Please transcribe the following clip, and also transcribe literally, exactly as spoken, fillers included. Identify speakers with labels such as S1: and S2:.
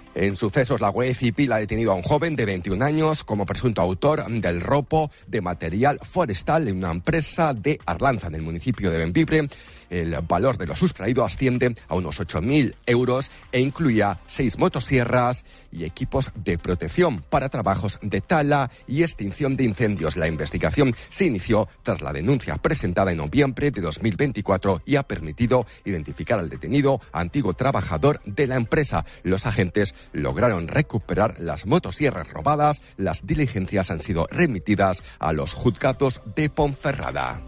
S1: En sucesos, la Guardia Civil ha detenido a un joven de veintiún años como presunto autor del robo de material forestal en una empresa de Arlanza, en el municipio de Bembibre. El valor de lo sustraído asciende a unos ocho mil euros e incluía seis motosierras y equipos de protección para trabajos de tala y extinción de incendios. La investigación se inició tras la denuncia presentada en noviembre de dos mil veinticuatro y ha permitido identificar al detenido, antiguo trabajador de la empresa. Los agentes lograron recuperar las motosierras robadas. Las diligencias han sido remitidas a los juzgados de Ponferrada.